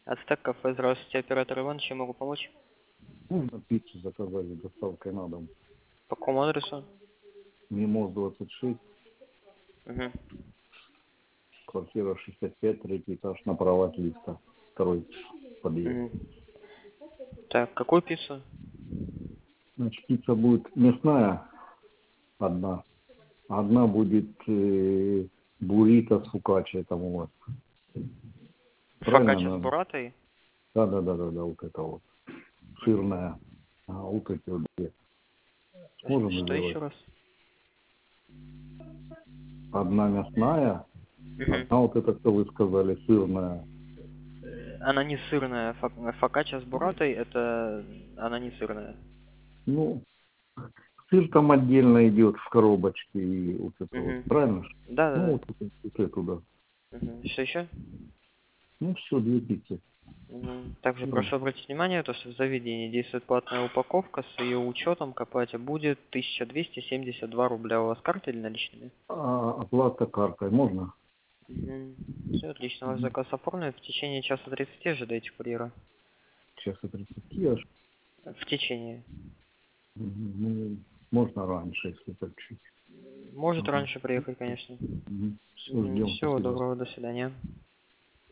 Ацтек кафе, здравствуйте, оператор Иван, чем могу помочь? Можно пиццу заказать с доставкой на дом. По какому адресу? Мимоз 26, Угу. квартира 65, третий этаж, направо от лифта. Второй подъезд. Угу. Так, какую пиццу? Значит, пицца будет мясная одна. Одна будет буррито с фукачей там у вас. Правильно Фокаччо с надо? буратой? Да, вот это вот. Сырная. А вот эти вот две. Можем Что еще сделать. раз? Одна мясная, Угу. одна вот это, что вы сказали, сырная. Она не сырная. Фокаччо с буратой, это она не сырная. Ну, сыр там отдельно идет в коробочке и вот это вот. Угу. Правильно? ж? Да, да, Ну, да. вот эту, да. Угу. Что еще? Ну, все, две пиццы. Также Ну, прошу обратить внимание, то, что в заведении действует платная упаковка, с ее учетом к оплате будет 1272 рубля. У вас карта или наличными? оплата картой можно? Все отлично, ваш Мгм. заказ оформлен. В течение часа 30 ожидайте курьера. Сейчас и 30 аж. В течение. Ну, можно раньше, если так чуть. Может Ага. раньше приехать, конечно. Все, ждем, Всего спасибо. доброго, до свидания.